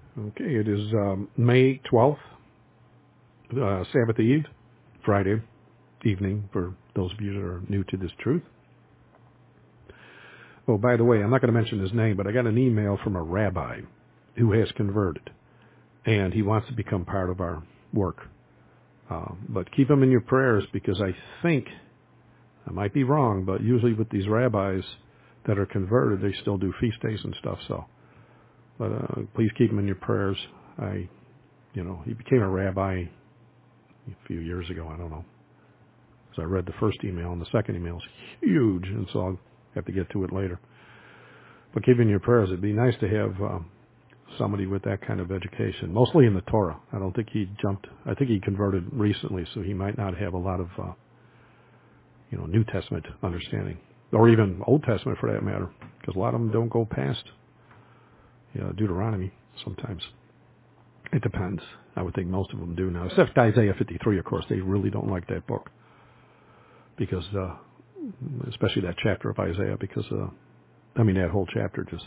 Okay, it is May 12th, Sabbath Eve, Friday evening for those of you that are new to this truth. Oh, by the way, I'm not going to mention his name, but I got an email from a rabbi who has converted, and he wants to become part of our work. But keep him in your prayers, because I think, I might be wrong, but usually with these rabbis that are converted, they still do feast days and stuff. So, but please keep him in your prayers. He became a rabbi a few years ago. I don't know. So I read the first email, and the second email is huge, and so I'll have to get to it later. But keep in your prayers. It'd be nice to have somebody with that kind of education, mostly in the Torah. I don't think he jumped. I think he converted recently, so he might not have a lot of, New Testament understanding, or even Old Testament for that matter, because a lot of them don't go past Deuteronomy sometimes. It depends. I would think most of them do now, except Isaiah 53, of course. They really don't like that book, because, especially that chapter of Isaiah, because, that whole chapter just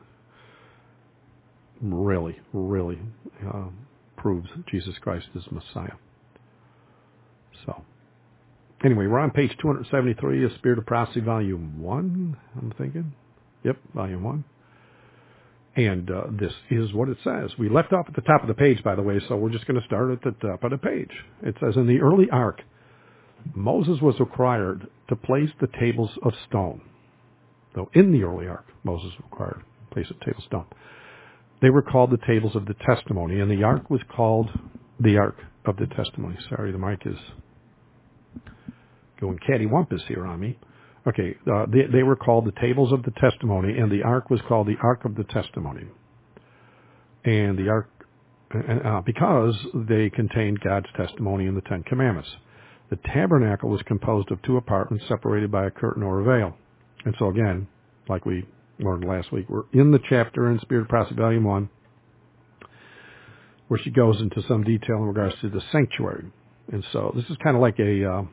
really, really proves Jesus Christ is Messiah. So, anyway, we're on page 273 of Spirit of Prophecy, Volume 1, I'm thinking. Yep, Volume 1. And this is what it says. We left off at the top of the page, by the way, so we're just going to start at the top of the page. It says, in the early ark, Moses was required to place the tables of stone. So in the early ark, Moses was required to place the tables of stone. They were called the tables of the testimony, and the ark was called the ark of the testimony. Sorry, the mic is going cattywampus here on me. Okay, they were called the tables of the testimony, and the ark was called the ark of the testimony. And the ark, because they contained God's testimony in the Ten Commandments. The tabernacle was composed of two apartments separated by a curtain or a veil. And so again, like we learned last week, we're in the chapter in Spirit of Prophecy, Volume 1, where she goes into some detail in regards to the sanctuary. And so this is kind of like a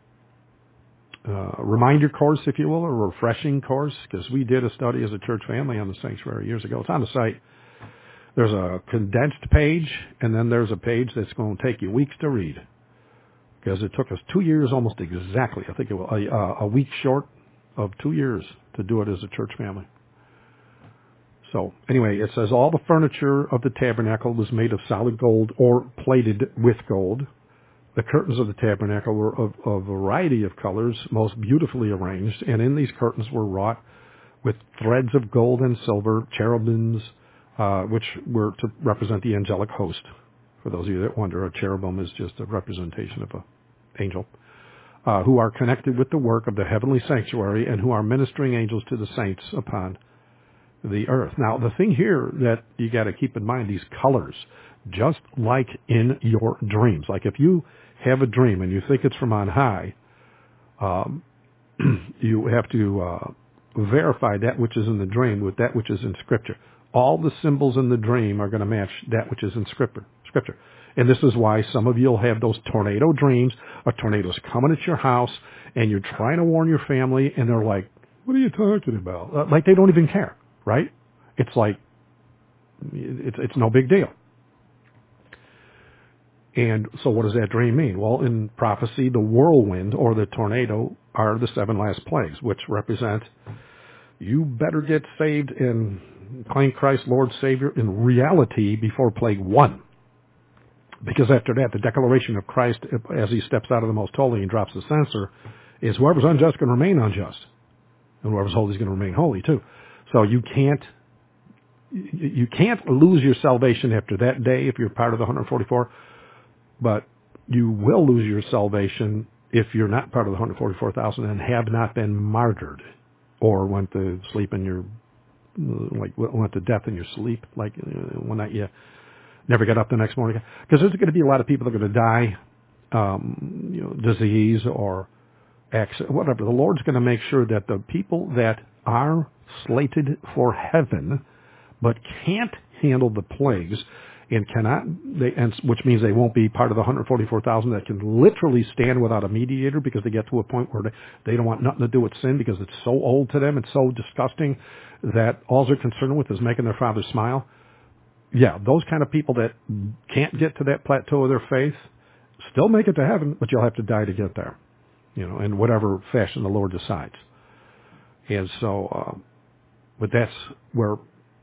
reminder course, if you will, or a refreshing course, because we did a study as a church family on the sanctuary years ago. It's on the site. There's a condensed page, and then there's a page that's going to take you weeks to read, because it took us 2 years almost exactly. I think it was a week short of 2 years to do it as a church family. So anyway, it says all the furniture of the tabernacle was made of solid gold or plated with gold. The curtains of the tabernacle were of a variety of colors, most beautifully arranged, and in these curtains were wrought with threads of gold and silver, cherubims, which were to represent the angelic host. For those of you that wonder, a cherubim is just a representation of an angel, who are connected with the work of the heavenly sanctuary and who are ministering angels to the saints upon the earth. Now, the thing here that you got to keep in mind, these colors, just like in your dreams. Like if you have a dream and you think it's from on high, you have to verify that which is in the dream with that which is in Scripture. All the symbols in the dream are going to match that which is in Scripture. And this is why some of you will have those tornado dreams. A tornado's coming at your house, and you're trying to warn your family, and they're like, what are you talking about? Like they don't even care, right? It's like, it's no big deal. And so what does that dream mean? Well, in prophecy, the whirlwind or the tornado are the 7 last plagues, which represent you better get saved and claim Christ Lord Savior in reality before plague 1. Because after that, the declaration of Christ as he steps out of the most holy and drops the censer is whoever's unjust can remain unjust. And whoever's holy is going to remain holy too. So you can't lose your salvation after that day if you're part of the 144. But you will lose your salvation if you're not part of the 144,000 and have not been martyred or went to sleep in your, went to death in your sleep, one night you never got up the next morning. Because there's going to be a lot of people that are going to die, disease or accident, whatever. The Lord's going to make sure that the people that are slated for heaven but can't handle the plagues and which means they won't be part of the 144,000 that can literally stand without a mediator because they get to a point where they don't want nothing to do with sin because it's so old to them, it's so disgusting that all they're concerned with is making their Father smile. yeah, those kind of people that can't get to that plateau of their faith still make it to heaven, but you'll have to die to get there, in whatever fashion the Lord decides. And so, but that's where,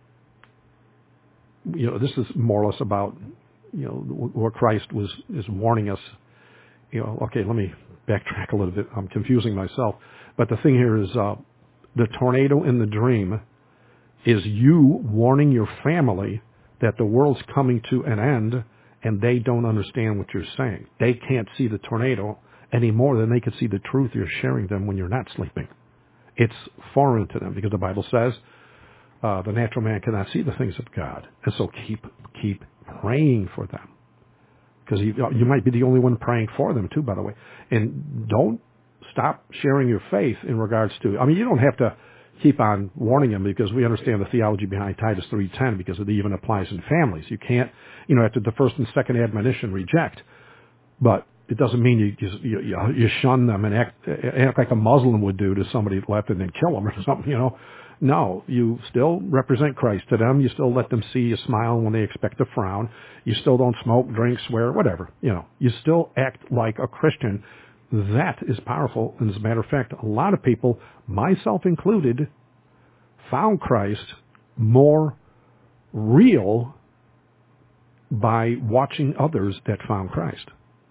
this is more or less about, what Christ is warning us. Okay, let me backtrack a little bit. I'm confusing myself. But the thing here is, the tornado in the dream is you warning your family that the world's coming to an end and they don't understand what you're saying. They can't see the tornado any more than they can see the truth you're sharing them when you're not sleeping. It's foreign to them because the Bible says the natural man cannot see the things of God. And so keep praying for them. Because you might be the only one praying for them too, by the way. And don't stop sharing your faith in regards to, you don't have to keep on warning them because we understand the theology behind Titus 3:10 because it even applies in families. You can't, after the first and second admonition, reject. But it doesn't mean you shun them and act like a Muslim would do to somebody left and then kill them or something, No, you still represent Christ to them. You still let them see you smile when they expect a frown. You still don't smoke, drink, swear, whatever. You still act like a Christian. That is powerful. And as a matter of fact, a lot of people, myself included, found Christ more real by watching others that found Christ.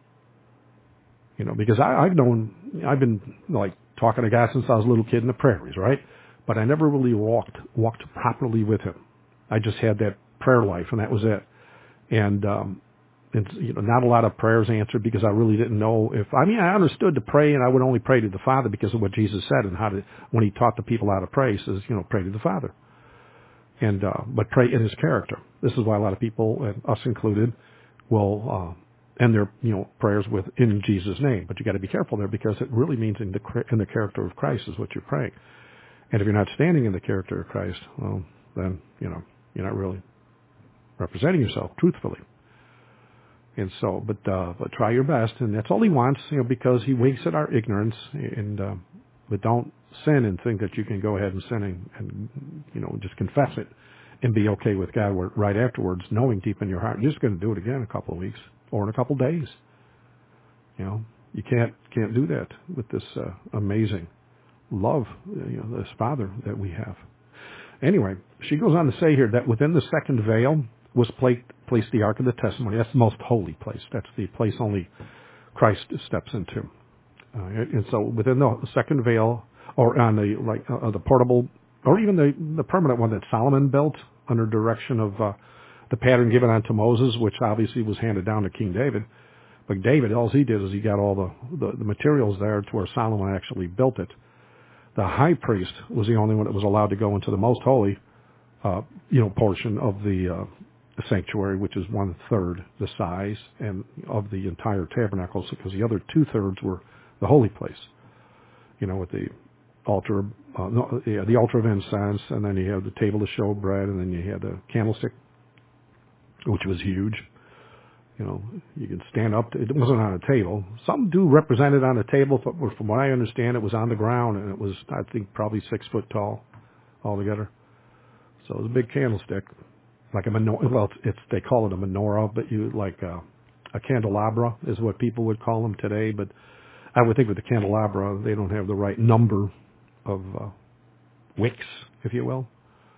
Because I've been like talking to God since I was a little kid in the prairies, right? But I never really walked properly with him. I just had that prayer life, and that was it. And not a lot of prayers answered because I really didn't know I understood to pray, and I would only pray to the Father because of what Jesus said and when he taught the people how to pray, he says, pray to the Father. And but pray in his character. This is why a lot of people, and us included, will end their prayers with in Jesus' name. But you got to be careful there because it really means in the character of Christ is what you're praying. And if you're not standing in the character of Christ, well, then, you're not really representing yourself truthfully. And so, but try your best. And that's all he wants, because he winks at our ignorance. But don't sin and think that you can go ahead and sin and just confess it and be okay with God right afterwards, knowing deep in your heart, you're just going to do it again in a couple of weeks or in a couple of days. You can't do that with this amazing love, this Father that we have. Anyway, she goes on to say here that within the second veil was placed the Ark of the Testimony. That's the most holy place. That's the place only Christ steps into. And so within the second veil, or on the portable, or even the permanent one that Solomon built under direction of the pattern given unto Moses, which obviously was handed down to King David. But David, all he did is he got all the materials there to where Solomon actually built it. The high priest was the only one that was allowed to go into the most holy, portion of the sanctuary, which is 1/3 the size and of the entire tabernacle, because the other 2/3 were the holy place. With the altar, the altar of incense, and then you have the table to show bread, and then you had the candlestick, which was huge. You could stand up. It wasn't on a table. Some do represent it on a table, but from what I understand, it was on the ground, and it was, I think, probably 6 foot tall altogether. So it was a big candlestick, like a menorah. Well, they call it a menorah, but a candelabra is what people would call them today. But I would think with the candelabra, they don't have the right number of wicks, if you will.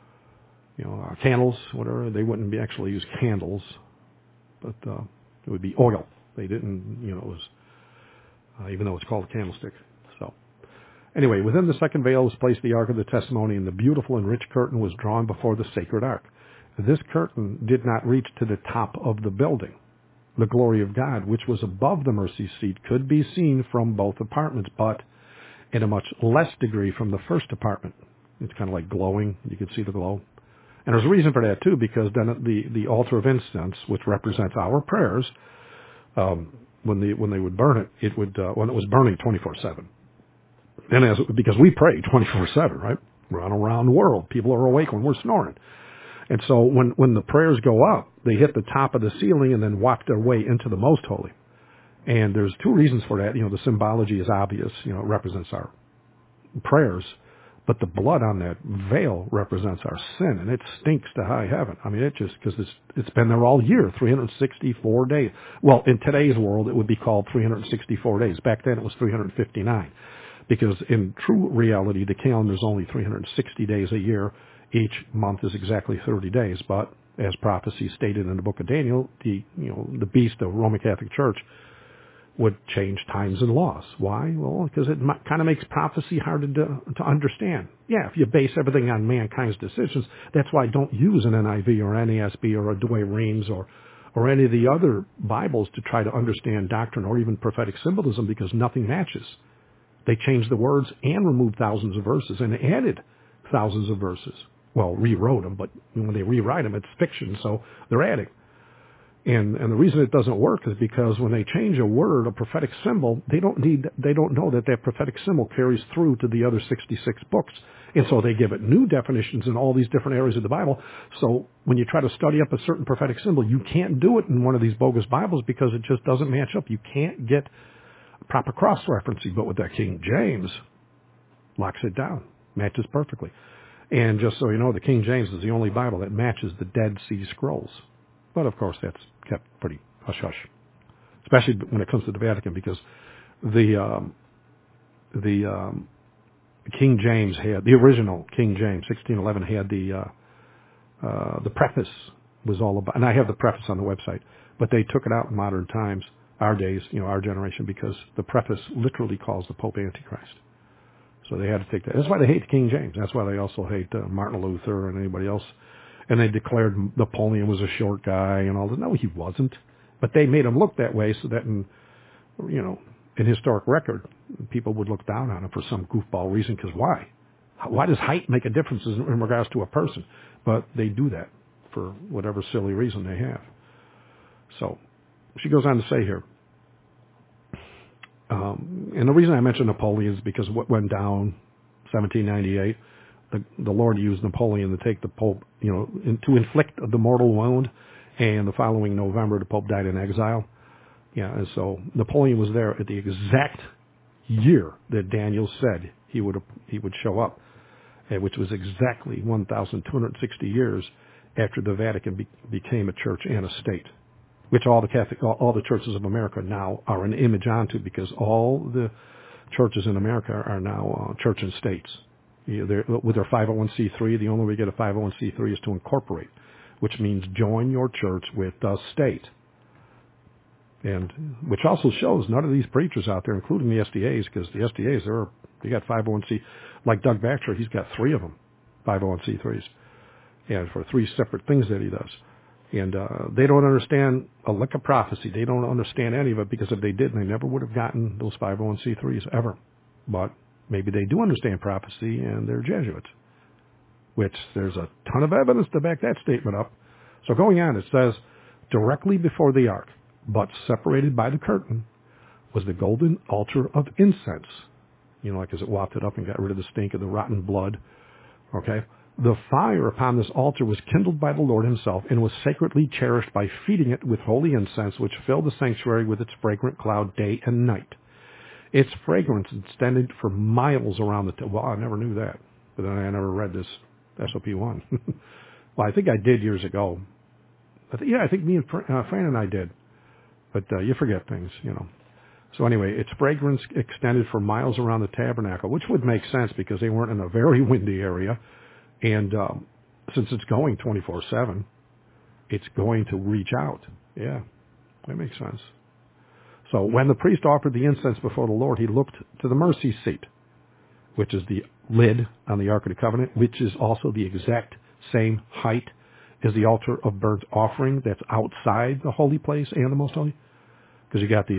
Candles, whatever. They wouldn't actually use candles. But it would be oil. They didn't, it was, even though it's called a candlestick. So, anyway, within the second veil was placed the Ark of the Testimony, and the beautiful and rich curtain was drawn before the sacred Ark. This curtain did not reach to the top of the building. The glory of God, which was above the mercy seat, could be seen from both apartments, but in a much less degree from the first apartment. It's kind of like glowing. You can see the glow. And there's a reason for that, too, because then the altar of incense, which represents our prayers, when they would burn it, when it was burning 24/7. And because we pray 24/7, right? We're on around the world. People are awake when we're snoring. And so when the prayers go up, they hit the top of the ceiling and then walk their way into the most holy. And there's two reasons for that. The symbology is obvious. It represents our prayers. But the blood on that veil represents our sin, and it stinks to high heaven. I mean, it just, because it's been there all year, 364 days. Well, in today's world, it would be called 364 days. Back then, it was 359. Because in true reality, the calendar is only 360 days a year. Each month is exactly 30 days. But as prophecy stated in the book of Daniel, the beast of Roman Catholic Church would change times and laws. Why? Well, because it kind of makes prophecy hard to understand. Yeah, if you base everything on mankind's decisions, that's why I don't use an NIV or NASB or a Douay-Rheims or any of the other Bibles to try to understand doctrine or even prophetic symbolism, because nothing matches. They changed the words and removed thousands of verses and added thousands of verses. Well, rewrote them, but when they rewrite them, it's fiction, so they're adding. And the reason it doesn't work is because when they change a word, a prophetic symbol, they don't know that prophetic symbol carries through to the other 66 books. And so they give it new definitions in all these different areas of the Bible. So when you try to study up a certain prophetic symbol, you can't do it in one of these bogus Bibles because it just doesn't match up. You can't get proper cross-referencing. But with that King James, locks it down, matches perfectly. And just so you know, the King James is the only Bible that matches the Dead Sea Scrolls. But of course, that's kept pretty hush-hush, especially when it comes to the Vatican, because the King James had, the original King James, 1611, had the preface was all about, and I have the preface on the website, but they took it out in modern times, our days, our generation, because the preface literally calls the Pope Antichrist. So they had to take that. That's why they hate the King James. That's why they also hate Martin Luther and anybody else. And they declared Napoleon was a short guy and all that. No, he wasn't. But they made him look that way so that in historic record, people would look down on him for some goofball reason. Because why? Why does height make a difference in regards to a person? But they do that for whatever silly reason they have. So she goes on to say here, and the reason I mentioned Napoleon is because what went down 1798, the Lord used Napoleon to take the Pope, to inflict the mortal wound, and the following November, the Pope died in exile. Yeah, and so Napoleon was there at the exact year that Daniel said he would show up, which was exactly 1,260 years after the Vatican became a church and a state, which all the churches of America now are an image onto, because all the churches in America are now church and states. With their 501c3, the only way you get a 501c3 is to incorporate, which means join your church with the state. And which also shows none of these preachers out there, including the SDAs, because the SDAs, they got 501c, like Doug Baxter, he's got 3 of them, 501c3s, and for 3 separate things that he does. And they don't understand a lick of prophecy. They don't understand any of it, because if they did, they never would have gotten those 501c3s ever. But maybe they do understand prophecy, and they're Jesuits, which there's a ton of evidence to back that statement up. So going on, it says, directly before the ark, but separated by the curtain, was the golden altar of incense. Like as it wafted up and got rid of the stink of the rotten blood. Okay? The fire upon this altar was kindled by the Lord himself and was sacredly cherished by feeding it with holy incense, which filled the sanctuary with its fragrant cloud day and night. Its fragrance extended for miles around the temple. Well, I never knew that, but then I never read this SOP 1. Well, I think I did years ago. I think me and Fran and I did. But you forget things, So anyway, its fragrance extended for miles around the tabernacle, which would make sense because they weren't in a very windy area. And since it's going 24/7, it's going to reach out. Yeah, that makes sense. So when the priest offered the incense before the Lord, he looked to the mercy seat, which is the lid on the Ark of the Covenant, which is also the exact same height as the altar of burnt offering that's outside the holy place and the most holy. Because you got the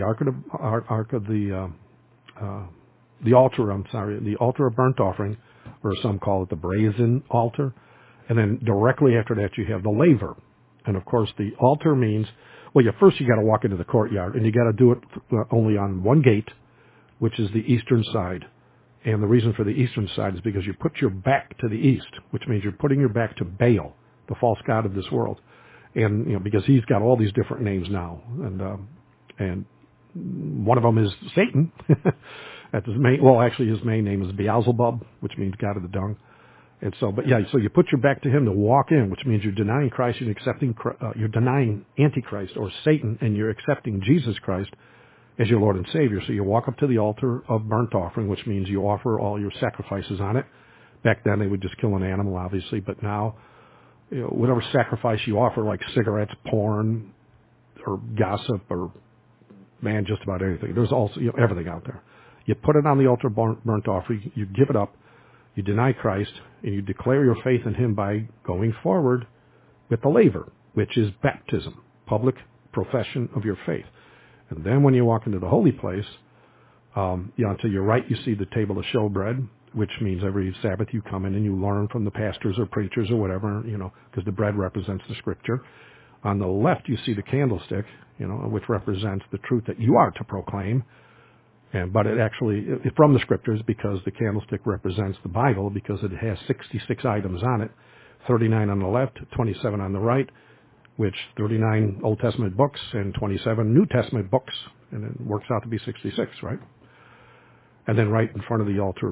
the altar of burnt offering, or some call it the brazen altar. And then directly after that, you have the laver. And of course, the altar means, first you got to walk into the courtyard, and you got to do it only on one gate, which is the eastern side. And the reason for the eastern side is because you put your back to the east, which means you're putting your back to Baal, the false god of this world. And, because he's got all these different names now. And one of them is Satan. Actually his main name is Beelzebub, which means God of the dung. And so, but yeah, so you put your back to him to walk in, which means you're denying Christ, you're denying Antichrist or Satan, and you're accepting Jesus Christ as your Lord and Savior. So you walk up to the altar of burnt offering, which means you offer all your sacrifices on it. Back then they would just kill an animal, obviously, but now, whatever sacrifice you offer, like cigarettes, porn, or gossip, or just about anything. There's also everything out there. You put it on the altar of burnt offering, you give it up, you deny Christ, and you declare your faith in him by going forward with the laver, which is baptism, public profession of your faith. And then when you walk into the holy place, to your right you see the table of showbread, which means every Sabbath you come in and you learn from the pastors or preachers or whatever, because the bread represents the scripture. On the left you see the candlestick, which represents the truth that you are to proclaim. But it actually, from the scriptures, because the candlestick represents the Bible, because it has 66 items on it, 39 on the left, 27 on the right, which 39 Old Testament books and 27 New Testament books, and it works out to be 66, right? And then right in front of the altar,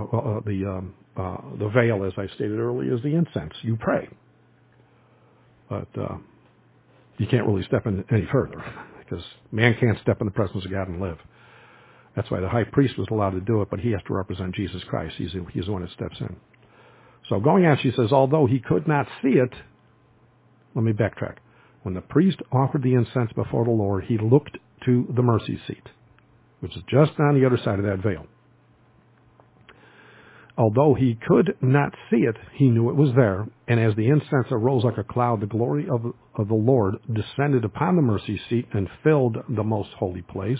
the veil, as I stated earlier, is the incense. You pray. But you can't really step in any further, because man can't step in the presence of God and live. That's why the high priest was allowed to do it, but he has to represent Jesus Christ. He's the one that steps in. So going on, she says, although he could not see it, let me backtrack. When the priest offered the incense before the Lord, he looked to the mercy seat, which is just on the other side of that veil. Although he could not see it, he knew it was there, and as the incense arose like a cloud, the glory of the Lord descended upon the mercy seat and filled the most holy place,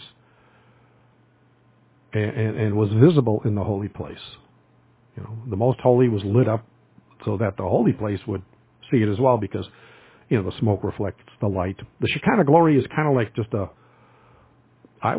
and was visible in the holy place. The most holy was lit up so that the holy place would see it as well, because, the smoke reflects the light. The Shekinah glory is kind of like just I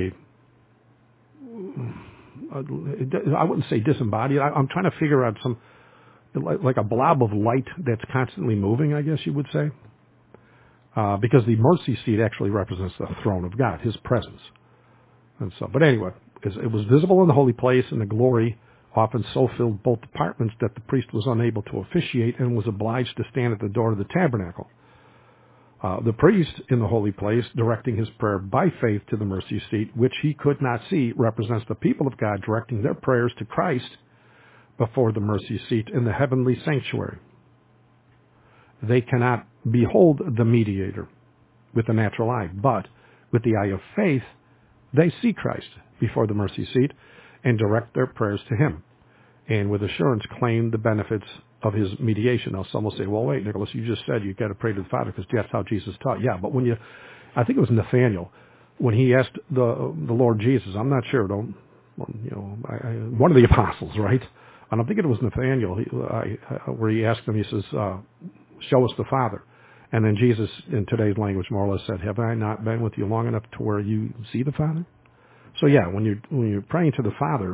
wouldn't say disembodied. I'm trying to figure out like a blob of light that's constantly moving, I guess you would say. Because the mercy seat actually represents the throne of God, his presence. And so, but anyway, it was visible in the holy place, and the glory often so filled both departments that the priest was unable to officiate and was obliged to stand at the door of the tabernacle. The priest in the holy place, directing his prayer by faith to the mercy seat, which he could not see, represents the people of God directing their prayers to Christ before the mercy seat in the heavenly sanctuary. They cannot behold the mediator with the natural eye, but with the eye of faith, they see Christ before the mercy seat and direct their prayers to him, and with assurance claim the benefits of his mediation. Now, some will say, well, wait, Nicholas, you just said you got to pray to the Father because that's how Jesus taught. Yeah, but I think it was Nathaniel, when he asked the Lord Jesus, I'm not sure, one of the apostles, right? I don't think it was Nathaniel, where he asked him, he says, show us the Father. And then Jesus, in today's language, more or less said, have I not been with you long enough to where you see the Father? So yeah, when you're praying to the Father,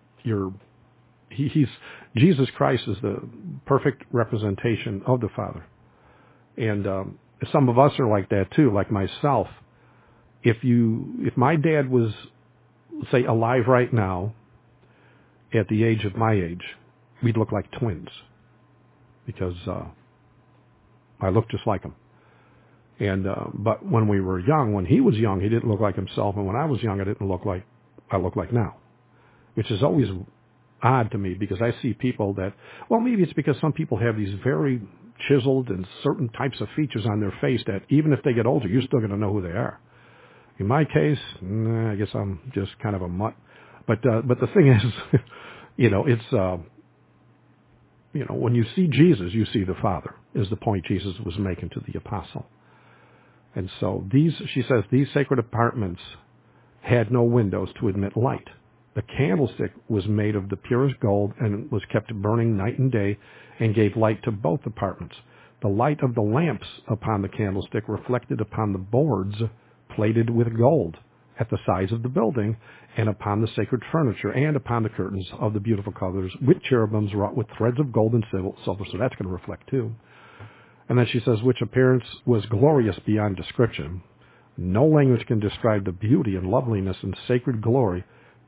Jesus Christ is the perfect representation of the Father. And some of us are like that too, like myself. If my dad was, say, alive right now, at the age of my age, we'd look like twins, because I look just like him. And but when we were young, when he was young, he didn't look like himself, and when I was young, I didn't look like I look like now, which is always odd to me, because I see people that, well, maybe it's because some people have these very chiseled and certain types of features on their face that even if they get older, you're still going to know who they are. In my case, I guess I'm just kind of a mutt. But the thing is, it's when you see Jesus, you see the Father, is the point Jesus was making to the apostle. And so she says, these sacred apartments had no windows to admit light. The candlestick was made of the purest gold and was kept burning night and day and gave light to both apartments. The light of the lamps upon the candlestick reflected upon the boards plated with gold at the sides of the building, and upon the sacred furniture, and upon the curtains of the beautiful colors with cherubims wrought with threads of gold and silver, so that's going to reflect too. And then she says, which appearance was glorious beyond description. No language can describe the beauty and loveliness and sacred glory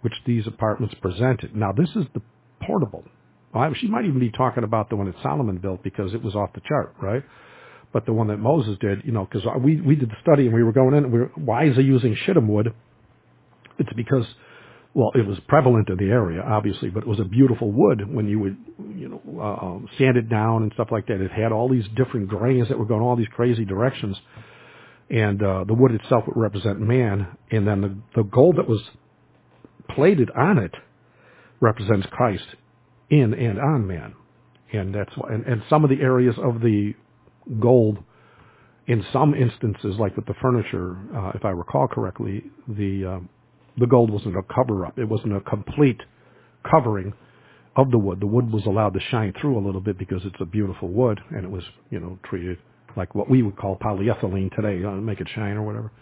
which these apartments presented. Now, this is the portable. Well, she might even be talking about the one that Solomon built because it was off the chart, right? But the one that Moses did, because we did the study and we were going in, why is he using shittim wood? It's because, well, it was prevalent in the area, obviously, but it was a beautiful wood when you would, sand it down and stuff like that. It had all these different grains that were going all these crazy directions. And the wood itself would represent man. And then the gold that was plated on it represents Christ in and on man. And that's why, and some of the areas of the gold, in some instances, like with the furniture, if I recall correctly, the gold wasn't a cover-up. It wasn't a complete covering of the wood. The wood was allowed to shine through a little bit because it's a beautiful wood, and it was, treated like what we would call polyethylene today, make it shine or whatever.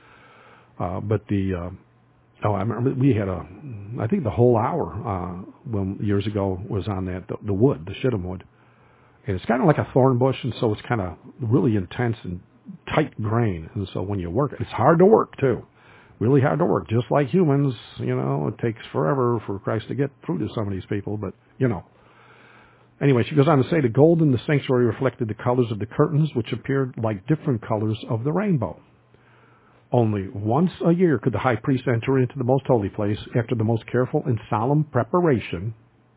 I remember we had I think the whole hour years ago was on that, the wood, the shittim wood. And it's kind of like a thorn bush, and so it's kind of really intense and tight grain. And so when you work, it's hard to work too. Really hard to work. Just like humans, it takes forever for Christ to get through to some of these people, but, Anyway, she goes on to say the gold in the sanctuary reflected the colors of the curtains, which appeared like different colors of the rainbow. Only once a year could the high priest enter into the most holy place after the most careful and solemn preparation.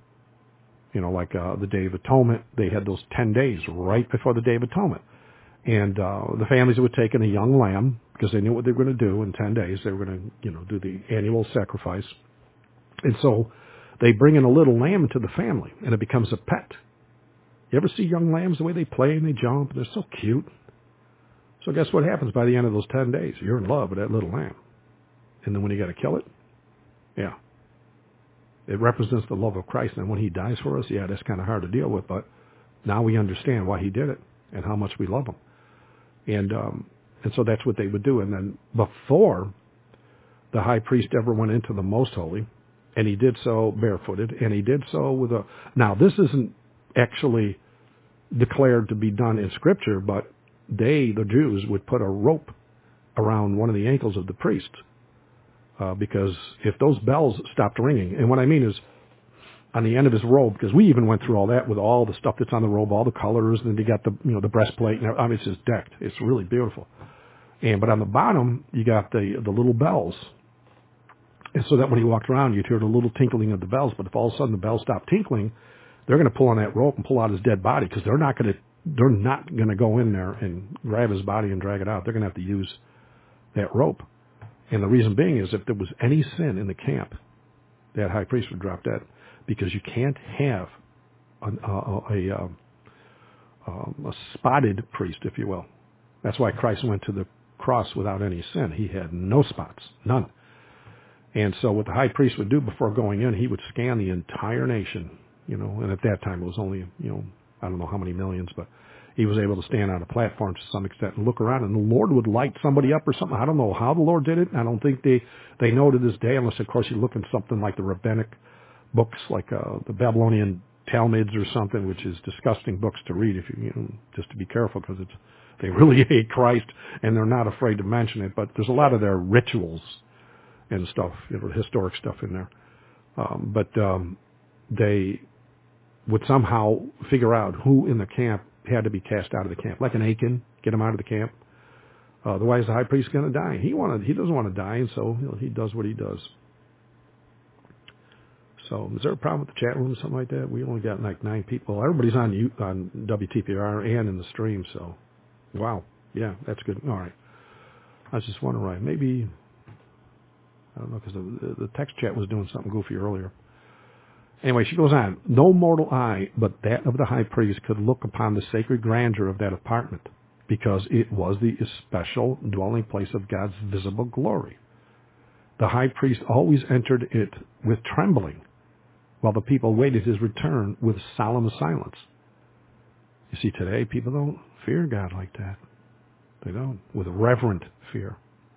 Like the Day of Atonement, they had those 10 days right before the Day of Atonement. And the families would take in a young lamb because they knew what they were going to do in 10 days. They were going to, do the annual sacrifice. And so they bring in a little lamb into the family, and it becomes a pet. You ever see young lambs, the way they play and they jump? They're so cute. So guess what happens by the end of those 10 days? You're in love with that little lamb. And then when you got to kill it, yeah. It represents the love of Christ. And when he dies for us, yeah, that's kind of hard to deal with. But now we understand why he did it and how much we love him. And so that's what they would do. And then before the high priest ever went into the most holy, and he did so barefooted, and he did so with a... Now, this isn't actually declared to be done in Scripture, but the Jews, would put a rope around one of the ankles of the priest. Because if those bells stopped ringing, and what I mean is on the end of his robe, because we even went through all that with all the stuff that's on the robe, all the colors, and then you got the breastplate, and I mean, it's just decked. It's really beautiful. But on the bottom, you got the little bells. And so that when he walked around, you'd hear the little tinkling of the bells. But if all of a sudden the bells stopped tinkling, they're going to pull on that rope and pull out his dead body because they're not going to go in there and grab his body and drag it out. They're going to have to use that rope. And the reason being is if there was any sin in the camp, that high priest would drop dead because you can't have a spotted priest, if you will. That's why Christ went to the cross without any sin. He had no spots, none. And so what the high priest would do before going in, he would scan the entire nation, and at that time it was only, I don't know how many millions, but he was able to stand on a platform to some extent and look around, and the Lord would light somebody up or something. I don't know how the Lord did it. I don't think they know to this day, unless, of course, you look in something like the rabbinic books, like the Babylonian Talmuds or something, which is disgusting books to read if just to be careful because they really hate Christ and they're not afraid to mention it. But there's a lot of their rituals and stuff, historic stuff in there. But they would somehow figure out who in the camp had to be cast out of the camp, like an Achan, get him out of the camp. Otherwise, the high priest is going to die. He doesn't want to die, and so he does what he does. So, is there a problem with the chat room or something like that? We only got like 9 people. Everybody's on WTPR and in the stream. So, wow, yeah, that's good. All right. I was just wondering, maybe. I don't know, because the text chat was doing something goofy earlier. Anyway, she goes on. No mortal eye but that of the high priest could look upon the sacred grandeur of that apartment, because it was the especial dwelling place of God's visible glory. The high priest always entered it with trembling, while the people waited his return with solemn silence. You see, today people don't fear God like that. They don't, with reverent fear.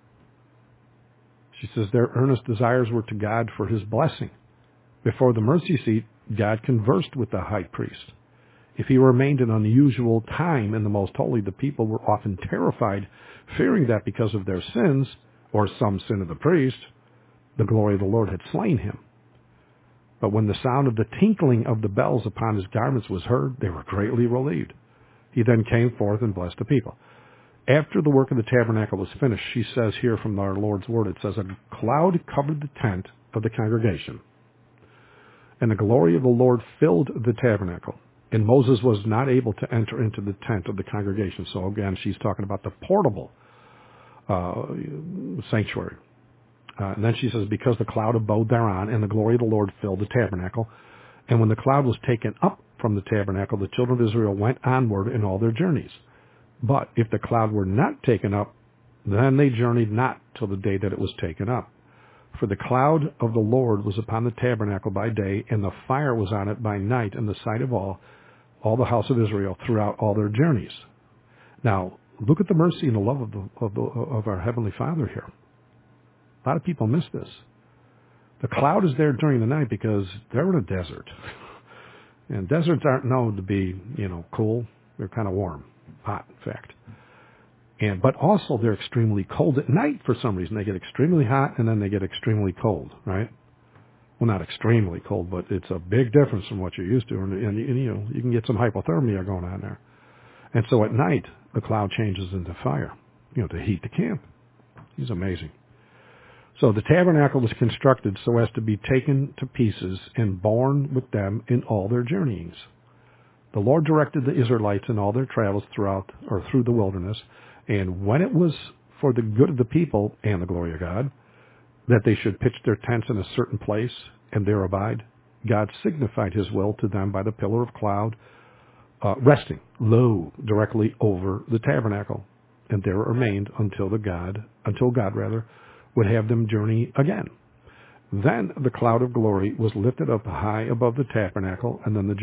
She says their earnest desires were to God for his blessing. Before the mercy seat, God conversed with the high priest. If he remained an unusual time in the most holy, the people were often terrified, fearing that because of their sins, or some sin of the priest, the glory of the Lord had slain him. But when the sound of the tinkling of the bells upon his garments was heard, they were greatly relieved. He then came forth and blessed the people. After the work of the tabernacle was finished, she says here from our Lord's word, it says, a cloud covered the tent of the congregation, and the glory of the Lord filled the tabernacle. And Moses was not able to enter into the tent of the congregation. So again, she's talking about the portable sanctuary. And then she says, because the cloud abode thereon, and the glory of the Lord filled the tabernacle. And when the cloud was taken up from the tabernacle, the children of Israel went onward in all their journeys. But if the cloud were not taken up, then they journeyed not till the day that it was taken up. For the cloud of the Lord was upon the tabernacle by day, and the fire was on it by night in the sight of all the house of Israel throughout all their journeys. Now, look at the mercy and the love of our Heavenly Father here. A lot of people miss this. The cloud is there during the night because they're in a desert. And deserts aren't known to be, cool. They're kind of warm. Hot, in fact. But also they're extremely cold at night for some reason. They get extremely hot and then they get extremely cold, right? Well, not extremely cold, but it's a big difference from what you're used to. And you can get some hypothermia going on there. And so at night, the cloud changes into fire, to heat the camp. He's amazing. So the tabernacle was constructed so as to be taken to pieces and borne with them in all their journeyings. The Lord directed the Israelites in all their travels through the wilderness, and when it was for the good of the people and the glory of God, that they should pitch their tents in a certain place and there abide, God signified his will to them by the pillar of cloud, resting directly over the tabernacle, and there it remained until God would have them journey again. Then the cloud of glory was lifted up high above the tabernacle, and then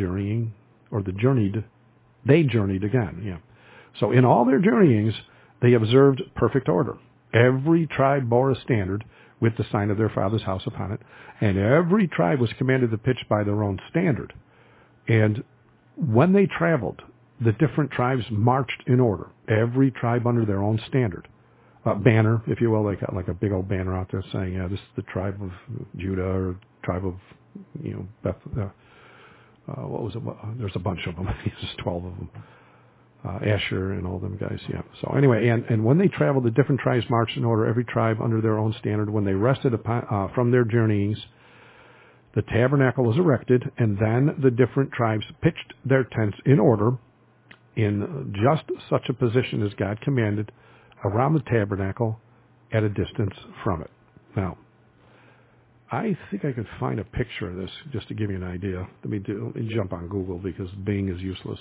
they journeyed again. Yeah. So in all their journeyings, they observed perfect order. Every tribe bore a standard with the sign of their father's house upon it, and every tribe was commanded to pitch by their own standard. And when they traveled, the different tribes marched in order, every tribe under their own standard. Banner, if you will, like a big old banner out there saying, this is the tribe of Judah, or tribe of, Beth, what was it? There's a bunch of them. There's 12 of them. Asher and all them guys, yeah. So anyway, and when they traveled, the different tribes marched in order, every tribe under their own standard. When they rested from their journeyings, the tabernacle was erected, and then the different tribes pitched their tents in order in just such a position as God commanded, around the tabernacle at a distance from it. Now, I think I could find a picture of this just to give you an idea. Let me jump on Google because Bing is useless.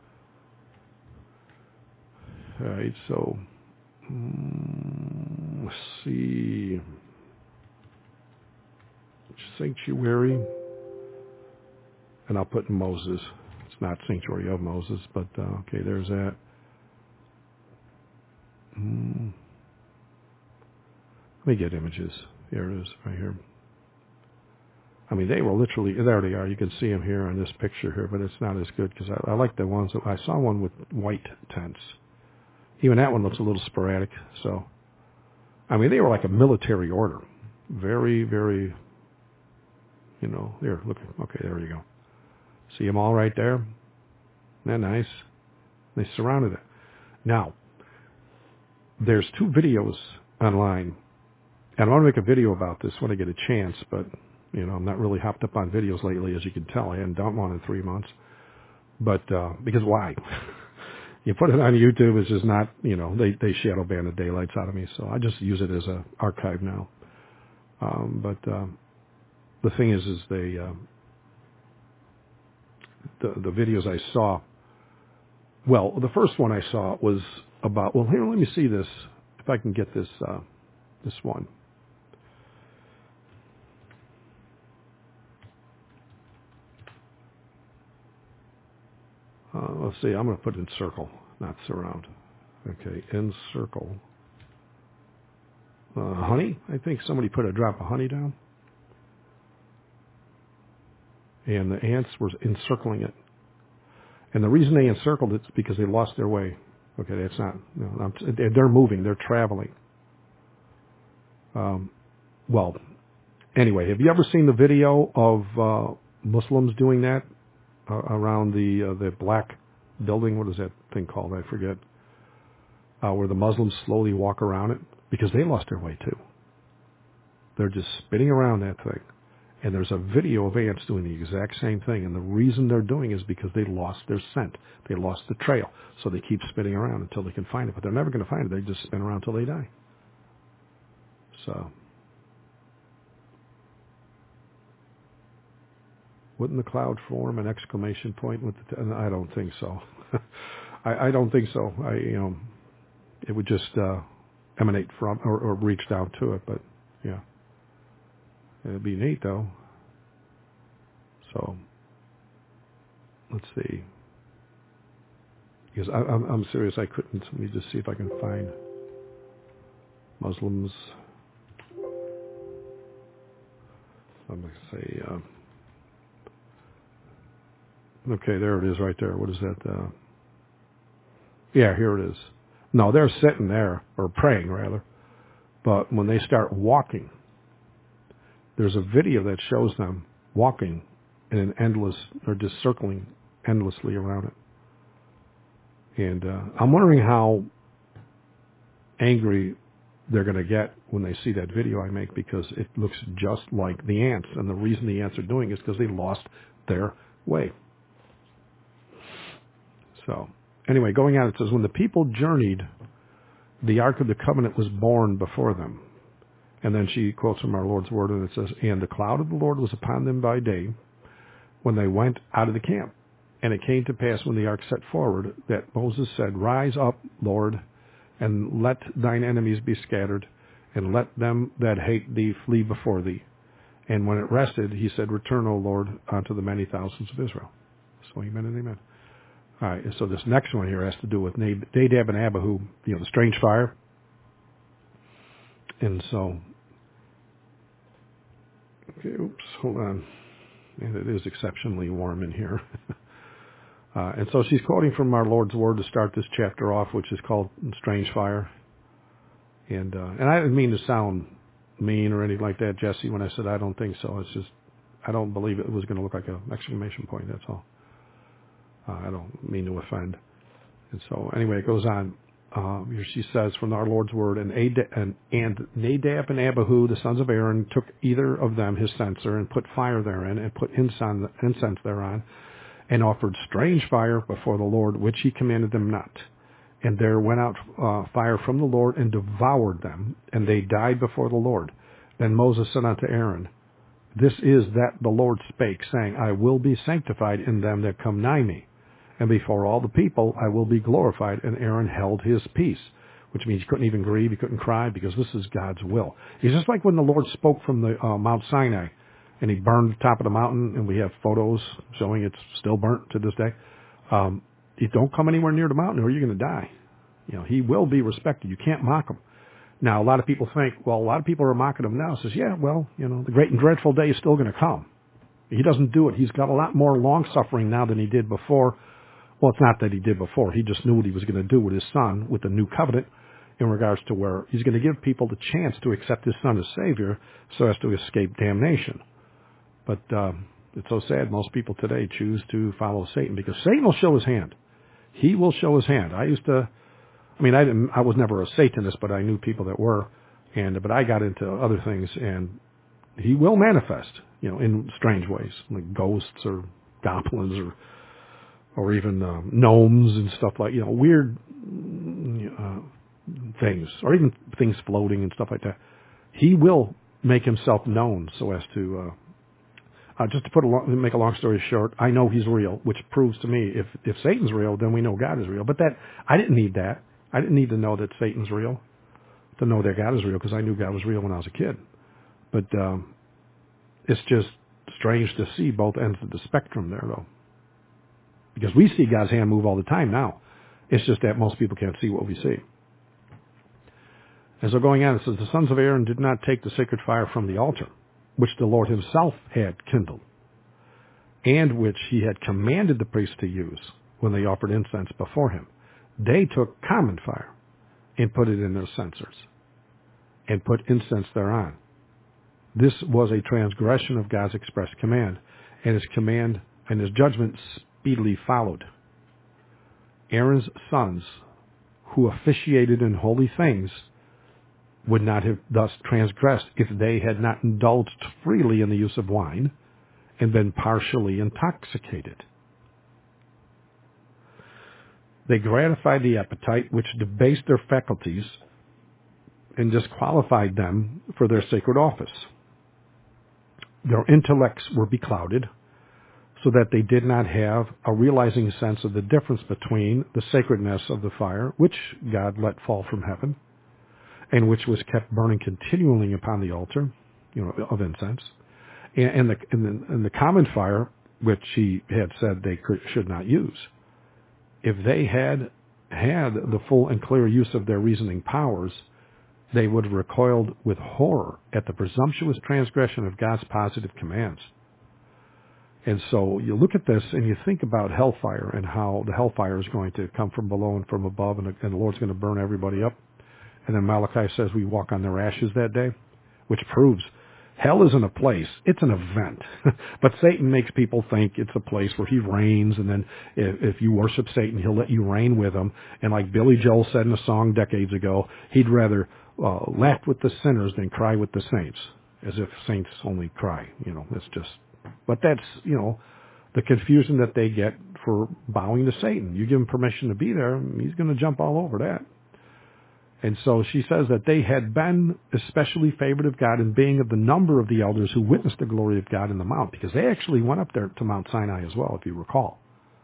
All right, so let's see. Sanctuary, and I'll put Moses. It's not Sanctuary of Moses, but okay, there's that. Let me get images. Here it is, right here. I mean, they were literally, there they are. You can see them here on this picture here, but it's not as good because I like the ones I saw one with white tents. Even that one looks a little sporadic. So, I mean, they were like a military order. Very, very, there, look. Okay, there you go. See them all right there? Isn't that nice? They surrounded it. Now, there's 2 videos online, and I want to make a video about this when I get a chance, but, I'm not really hopped up on videos lately, as you can tell. I hadn't done one in 3 months. But, because why? You put it on YouTube, it's just not, they shadow ban the daylights out of me, so I just use it as an archive now. But the thing is they, the videos I saw, well, the first one I saw was about, well, here, let me see this, if I can get this, this one. Let's see, I'm going to put in circle, not surround. Okay, in circle. Honey, I think somebody put a drop of honey down. And the ants were encircling it. And the reason they encircled it is because they lost their way. Okay, that's not, they're moving, they're traveling. Well, Anyway, have you ever seen the video of Muslims doing that around the black building? What is that thing called? I forget. Where the Muslims slowly walk around it because they lost their way too. They're just spinning around that thing. And there's a video of ants doing the exact same thing. And the reason they're doing it is because they lost their scent. They lost the trail. So they keep spinning around until they can find it. But they're never going to find it. They just spin around until they die. So, wouldn't the cloud form an exclamation point with the I don't think so. I don't think so. It would just emanate from or reach down to it. But, yeah. It'd be neat, though. So, let's see. Because I'm serious, I couldn't. Let me just see if I can find Muslims. I'm going to say, okay, there it is right there. What is that? Yeah, here it is. No, they're sitting there, or praying, rather. But when they start walking, there's a video that shows them walking in an endless, or just circling endlessly around it. And I'm wondering how angry they're going to get when they see that video I make, because it looks just like the ants. And the reason the ants are doing it is because they lost their way. So, anyway, going on, it says, when the people journeyed, the Ark of the Covenant was born before them. And then she quotes from our Lord's word, and it says, and the cloud of the Lord was upon them by day when they went out of the camp. And it came to pass when the ark set forward that Moses said, rise up, Lord, and let thine enemies be scattered, and let them that hate thee flee before thee. And when it rested, he said, return, O Lord, unto the many thousands of Israel. So amen and amen. All right, so this next one here has to do with Nadab and Abihu, the strange fire. And so, okay, oops, hold on. And it is exceptionally warm in here. And so she's quoting from our Lord's word to start this chapter off, which is called Strange Fire. And I didn't mean to sound mean or anything like that, Jesse, when I said I don't think so. It's just, I don't believe it was going to look like an exclamation point, that's all. I don't mean to offend. And so, anyway, it goes on. Here she says, from our Lord's word, and Nadab and Abihu, the sons of Aaron, took either of them his censer and put fire therein and put incense thereon and offered strange fire before the Lord, which he commanded them not. And there went out fire from the Lord and devoured them, and they died before the Lord. Then Moses said unto Aaron, this is that the Lord spake, saying, I will be sanctified in them that come nigh me. And before all the people I will be glorified. And Aaron held his peace, which means he couldn't even grieve, he couldn't cry, because this is God's will. It's just like when the Lord spoke from the Mount Sinai, and he burned the top of the mountain, and we have photos showing it's still burnt to this day. You don't come anywhere near the mountain or you're going to die. He will be respected. You can't mock him. Now, a lot of people think, well, a lot of people are mocking him now. Says, yeah, well, the great and dreadful day is still going to come. He doesn't do it. He's got a lot more long-suffering now than he did before. Well, it's not that he did before. He just knew what he was going to do with his son, with the new covenant, in regards to where he's going to give people the chance to accept his son as Savior so as to escape damnation. But it's so sad. Most people today choose to follow Satan because Satan will show his hand. He will show his hand. I was never a Satanist, but I knew people that were, but I got into other things, and he will manifest, in strange ways, like ghosts or goblins or even gnomes and stuff like, weird things, or even things floating and stuff like that. He will make himself known so as to, just to make a long story short, I know he's real, which proves to me if Satan's real, then we know God is real. But I didn't need that. I didn't need to know that Satan's real, to know that God is real, because I knew God was real when I was a kid. But it's just strange to see both ends of the spectrum there, though. Because we see God's hand move all the time now. It's just that most people can't see what we see. And so going on, it says, the sons of Aaron did not take the sacred fire from the altar, which the Lord himself had kindled, and which he had commanded the priests to use when they offered incense before him. They took common fire and put it in their censers and put incense thereon. This was a transgression of God's express command, and his command and his judgment speedily followed. Aaron's sons, who officiated in holy things, would not have thus transgressed if they had not indulged freely in the use of wine and been partially intoxicated. They gratified the appetite, which debased their faculties and disqualified them for their sacred office. Their intellects were beclouded, so that they did not have a realizing sense of the difference between the sacredness of the fire, which God let fall from heaven, and which was kept burning continually upon the altar, of incense, and the common fire, which he had said they should not use. If they had the full and clear use of their reasoning powers, they would have recoiled with horror at the presumptuous transgression of God's positive commands. And so you look at this and you think about hellfire and how the hellfire is going to come from below and from above, and the Lord's going to burn everybody up. And then Malachi says we walk on their ashes that day, which proves hell isn't a place, it's an event. But Satan makes people think it's a place where he reigns, and then if you worship Satan, he'll let you reign with him. And like Billy Joel said in a song decades ago, he'd rather laugh with the sinners than cry with the saints, as if saints only cry. It's just, but that's, the confusion that they get for bowing to Satan. You give him permission to be there, he's going to jump all over that. And so she says that they had been especially favored of God in being of the number of the elders who witnessed the glory of God in the mount, because they actually went up there to Mount Sinai as well, if you recall.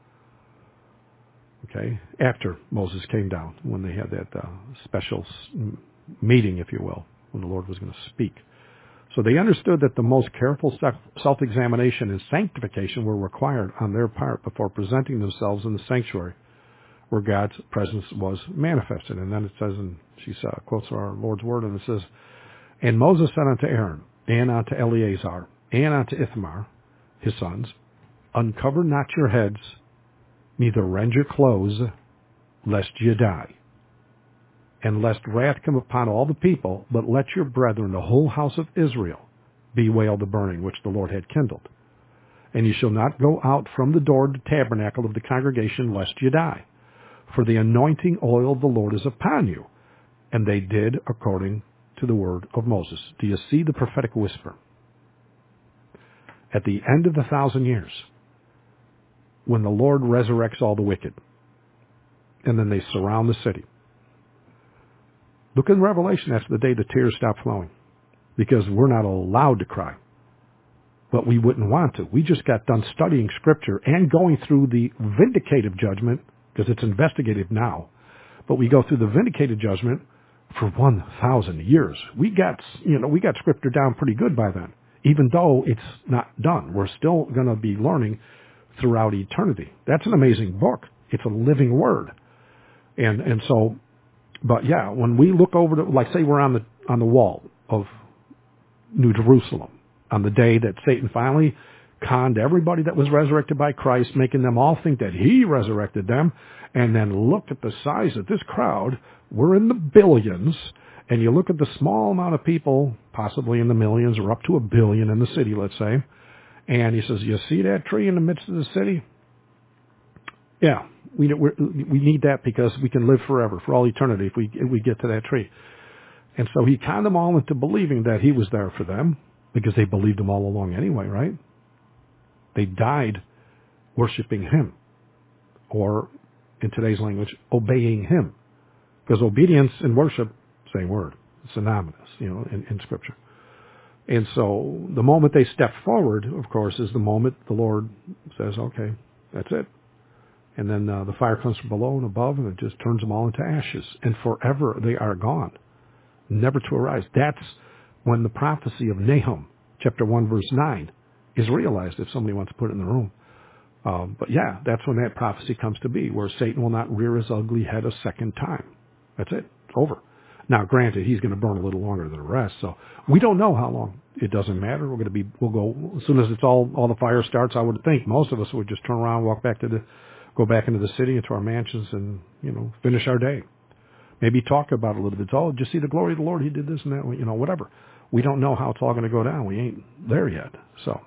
Okay, after Moses came down, when they had that special meeting, if you will, when the Lord was going to speak. So they understood that the most careful self-examination and sanctification were required on their part before presenting themselves in the sanctuary, where God's presence was manifested. And then it says, and she quotes our Lord's word, and it says, "And Moses said unto Aaron, and unto Eleazar, and unto Ithamar, his sons, uncover not your heads, neither rend your clothes, lest ye die. And lest wrath come upon all the people, but let your brethren, the whole house of Israel, bewail the burning which the Lord had kindled. And ye shall not go out from the door of the tabernacle of the congregation, lest ye die. For the anointing oil of the Lord is upon you." And they did according to the word of Moses. Do you see the prophetic whisper? At the end of the 1,000 years, when the Lord resurrects all the wicked, and then they surround the city. Look in Revelation, that's the day the tears stop flowing, because we're not allowed to cry. But we wouldn't want to. We just got done studying Scripture and going through the vindicative judgment, because it's investigative now. But we go through the vindicated judgment for 1,000 years. We got Scripture down pretty good by then, even though it's not done. We're still going to be learning throughout eternity. That's an amazing book. It's a living word. And so, but yeah, when we look over like say we're on the wall of New Jerusalem on the day that Satan finally conned everybody that was resurrected by Christ, making them all think that he resurrected them, and then look at the size of this crowd. We're in the billions, and you look at the small amount of people, possibly in the millions or up to 1 billion in the city, let's say, and he says, "You see that tree in the midst of the city? Yeah, we need that because we can live forever, for all eternity, if we get to that tree." And so he conned them all into believing that he was there for them, because they believed him all along anyway, right? They died worshiping him, or in today's language, obeying him, because obedience and worship, same word, synonymous, in Scripture. And so the moment they step forward, of course, is the moment the Lord says, "Okay, that's it." And then the fire comes from below and above, and it just turns them all into ashes, and forever they are gone, never to arise. That's when the prophecy of Nahum, chapter 1, verse 9, is realized, if somebody wants to put it in the room. But yeah, that's when that prophecy comes to be, where Satan will not rear his ugly head a second time. That's it. It's over. Now, granted, he's going to burn a little longer than the rest, so we don't know how long. It doesn't matter. We'll go, as soon as it's all the fire starts, I would think most of us would just turn around, go back into the city, into our mansions, and, finish our day. Maybe talk about it a little bit. Oh, did you see the glory of the Lord? He did this and that, whatever. We don't know how it's all going to go down. We ain't there yet. So,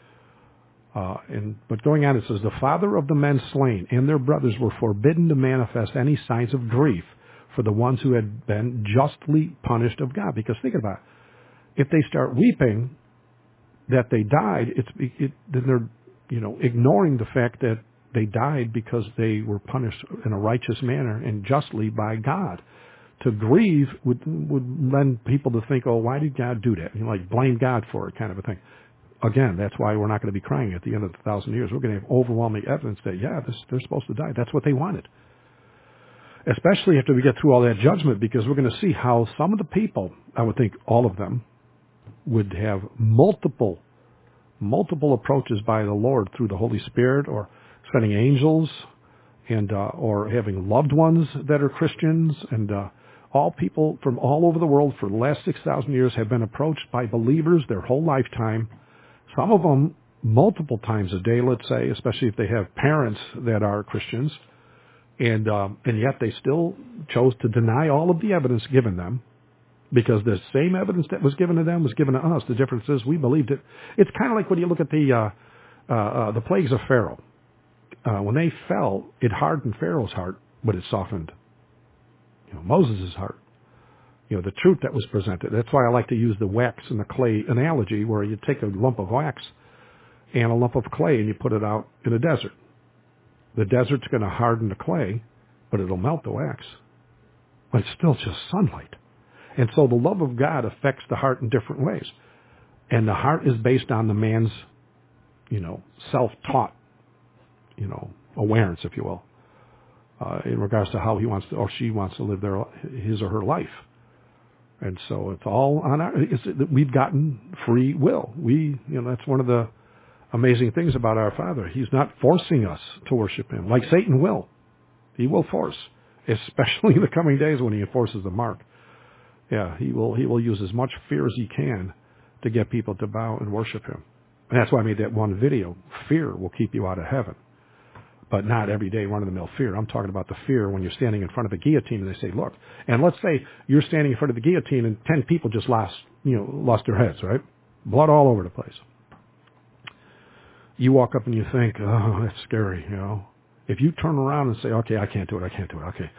but going on, it says, the father of the men slain and their brothers were forbidden to manifest any signs of grief for the ones who had been justly punished of God. Because think about it. If they start weeping that they died, then they're, ignoring the fact that they died because they were punished in a righteous manner and justly by God. To grieve would lend people to think, oh, why did God do that? Blame God for it, kind of a thing. Again, that's why we're not going to be crying at the end of the 1,000 years. We're going to have overwhelming evidence that, they're supposed to die. That's what they wanted. Especially after we get through all that judgment, because we're going to see how some of the people, I would think all of them, would have multiple approaches by the Lord through the Holy Spirit, or sending angels, and or having loved ones that are Christians, and all people from all over the world for the last 6,000 years have been approached by believers their whole lifetime. Some of them multiple times a day, let's say, especially if they have parents that are Christians, and yet they still chose to deny all of the evidence given them, because the same evidence that was given to them was given to us. The difference is we believed it. It's kind of like when you look at the plagues of Pharaoh. When they fell, it hardened Pharaoh's heart, but it softened Moses' heart. The truth that was presented. That's why I like to use the wax and the clay analogy, where you take a lump of wax and a lump of clay and you put it out in a desert. The desert's going to harden the clay, but it'll melt the wax. But it's still just sunlight. And so the love of God affects the heart in different ways. And the heart is based on the man's, self-taught, awareness, if you will, in regards to how he wants to, or she wants to live his or her life. And so it's all on we've gotten free will. That's one of the amazing things about our Father. He's not forcing us to worship Him, like Satan will. He will force, especially in the coming days when he enforces the mark. Yeah, he will use as much fear as he can to get people to bow and worship him. And that's why I made that one video. Fear will keep you out of heaven. But not everyday run-of-the-mill fear. I'm talking about the fear when you're standing in front of the guillotine and they say, look. And let's say you're standing in front of the guillotine and 10 people just lost their heads, right? Blood all over the place. You walk up and you think, oh, that's scary, If you turn around and say, okay, I can't do it. Okay,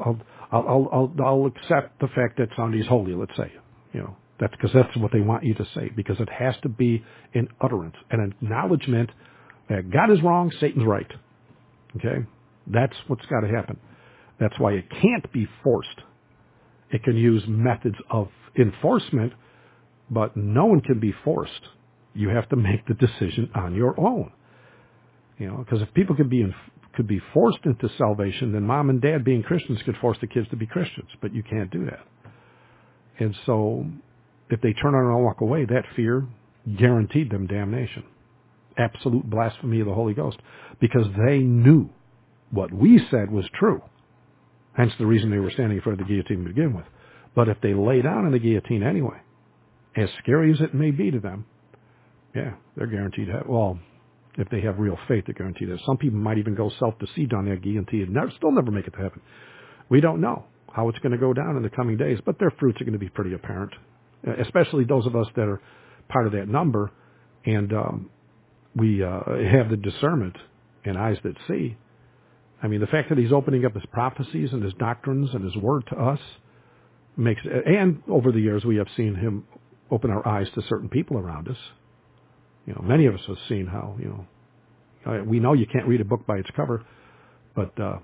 I'll accept the fact that somebody's holy, let's say. That's because that's what they want you to say, because it has to be an utterance, an acknowledgement that God is wrong, Satan's right. Okay? That's what's got to happen. That's why it can't be forced. It can use methods of enforcement, but no one can be forced. You have to make the decision on your own. Because if people could be forced into salvation, then mom and dad being Christians could force the kids to be Christians, but you can't do that. And so if they turn around and walk away, that fear guaranteed them damnation. Absolute blasphemy of the Holy Ghost, because they knew what we said was true. Hence the reason they were standing in front of the guillotine to begin with. But if they lay down in the guillotine anyway, as scary as it may be to them, they're guaranteed to have, well, if they have real faith, they're guaranteed that. Some people might even go self-deceived on that guillotine and still never make it to heaven. We don't know how it's going to go down in the coming days, but their fruits are going to be pretty apparent, especially those of us that are part of that number, and we have the discernment and eyes that see. I mean, the fact that he's opening up his prophecies and his doctrines and his word to us makes, and over the years we have seen him open our eyes to certain people around us. Many of us have seen how, we know you can't read a book by its cover, but, the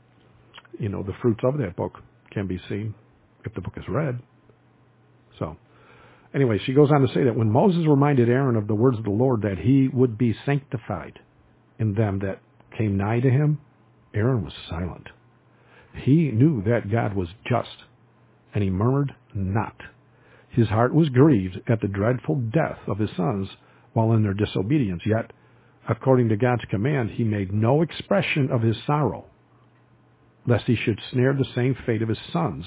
fruits of that book can be seen if the book is read. So, anyway, she goes on to say that when Moses reminded Aaron of the words of the Lord that he would be sanctified in them that came nigh to him, Aaron was silent. He knew that God was just, and he murmured not. His heart was grieved at the dreadful death of his sons while in their disobedience. Yet, according to God's command, he made no expression of his sorrow, lest he should share the same fate of his sons,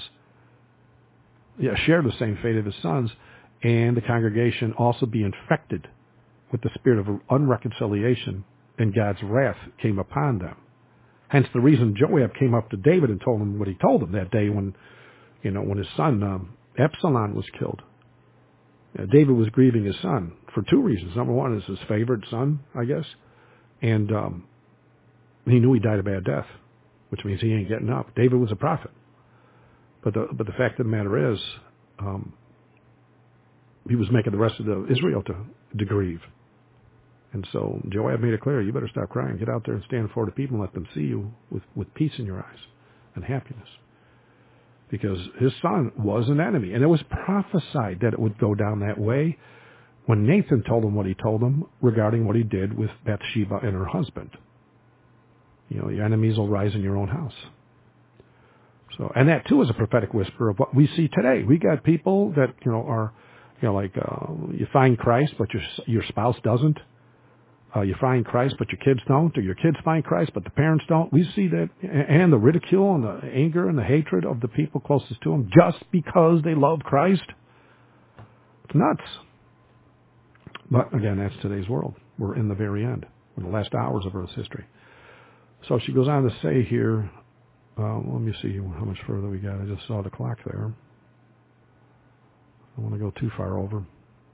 and the congregation also be infected with the spirit of unreconciliation, and God's wrath came upon them. Hence the reason Joab came up to David and told him what he told him that day when his son Absalom was killed. David was grieving his son for two reasons. Number one is his favorite son, I guess, and he knew he died a bad death, which means he ain't getting up. David was a prophet, but the fact of the matter is, he was making the rest of Israel to grieve. And so Joab made it clear, you better stop crying. Get out there and stand before the people and let them see you with peace in your eyes and happiness. Because his son was an enemy. And it was prophesied that it would go down that way when Nathan told him what he told him regarding what he did with Bathsheba and her husband. Your enemies will rise in your own house. So, and that too is a prophetic whisper of what we see today. We got people that, are, you find Christ, but your spouse doesn't. You find Christ, but your kids don't, or your kids find Christ, but the parents don't. We see that, and the ridicule and the anger and the hatred of the people closest to them just because they love Christ. It's nuts. But again, that's today's world. We're in the very end. We're in the last hours of Earth's history. So she goes on to say here, let me see how much further we got. I just saw the clock there. I don't want to go too far over.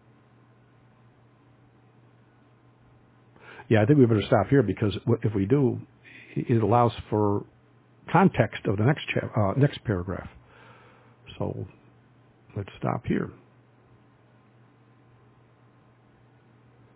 Yeah, I think we better stop here because if we do, it allows for context of the next paragraph. So let's stop here.